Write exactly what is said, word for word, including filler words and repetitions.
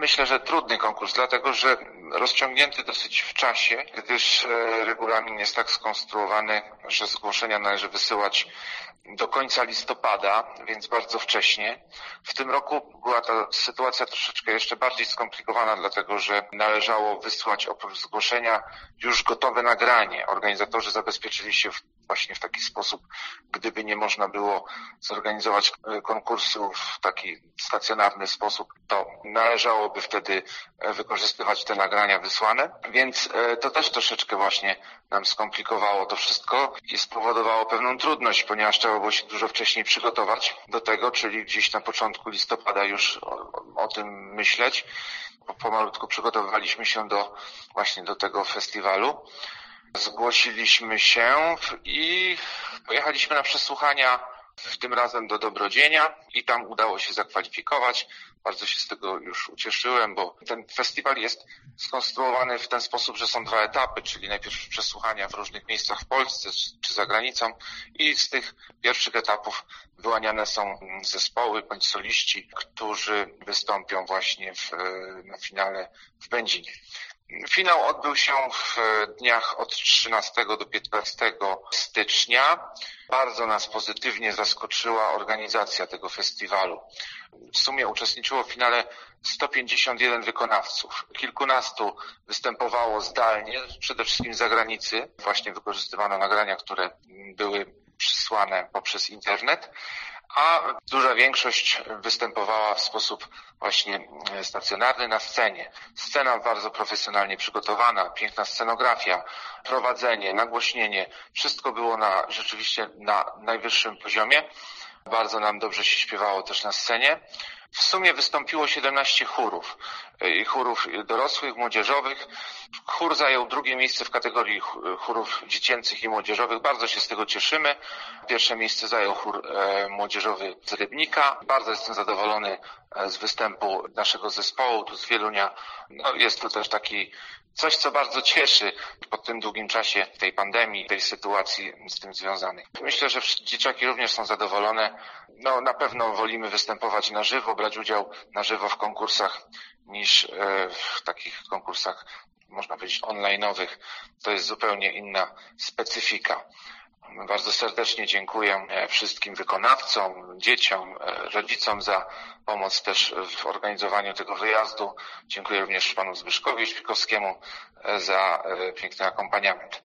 Myślę, że trudny konkurs, dlatego że rozciągnięty dosyć w czasie, gdyż regulamin jest tak skonstruowany, że zgłoszenia należy wysyłać do końca listopada, więc bardzo wcześnie. W tym roku była ta sytuacja troszeczkę jeszcze bardziej skomplikowana, dlatego że należało wysłać oprócz zgłoszenia już gotowe nagranie. Organizatorzy zabezpieczyli się właśnie w taki sposób, gdyby nie można było zorganizować konkursu w taki stacjonarny sposób, to należałoby wtedy wykorzystywać te nagrania wysłane, więc to też troszeczkę właśnie nam skomplikowało to wszystko i spowodowało pewną trudność, ponieważ trzeba było się dużo wcześniej przygotować do tego, czyli gdzieś na początku listopada już o, o tym myśleć. Pomalutku przygotowywaliśmy się do właśnie do tego festiwalu. Zgłosiliśmy się i pojechaliśmy na przesłuchania, w tym razem do Dobrodzienia i tam udało się zakwalifikować. Bardzo się z tego już ucieszyłem, bo ten festiwal jest skonstruowany w ten sposób, że są dwa etapy, czyli najpierw przesłuchania w różnych miejscach w Polsce czy za granicą i z tych pierwszych etapów wyłaniane są zespoły bądź soliści, którzy wystąpią właśnie w, na finale w Będzinie. Finał odbył się w dniach od trzynastego do piętnastego stycznia. Bardzo nas pozytywnie zaskoczyła organizacja tego festiwalu. W sumie uczestniczyło w finale sto pięćdziesiąt jeden wykonawców. Kilkunastu występowało zdalnie, przede wszystkim z zagranicy. Właśnie wykorzystywano nagrania, które były przysłane poprzez internet, a duża większość występowała w sposób właśnie stacjonarny na scenie. Scena bardzo profesjonalnie przygotowana, piękna scenografia, prowadzenie, nagłośnienie, wszystko było na rzeczywiście na najwyższym poziomie. Bardzo nam dobrze się śpiewało też na scenie. W sumie wystąpiło siedemnaście chórów. Chórów dorosłych, młodzieżowych. Chór zajął drugie miejsce w kategorii chórów dziecięcych i młodzieżowych. Bardzo się z tego cieszymy. Pierwsze miejsce zajął chór młodzieżowy z Rybnika. Bardzo jestem zadowolony z występu naszego zespołu tu z Wielunia. No, jest to też taki coś, co bardzo cieszy po tym długim czasie tej pandemii, tej sytuacji z tym związanej. Myślę, że dzieciaki również są zadowolone. No, na pewno wolimy występować na żywo, brać udział na żywo w konkursach niż w takich konkursach, można powiedzieć, online'owych. To jest zupełnie inna specyfika. Bardzo serdecznie dziękuję wszystkim wykonawcom, dzieciom, rodzicom za pomoc też w organizowaniu tego wyjazdu. Dziękuję również panu Zbyszkowi Śpikowskiemu za piękny akompaniament.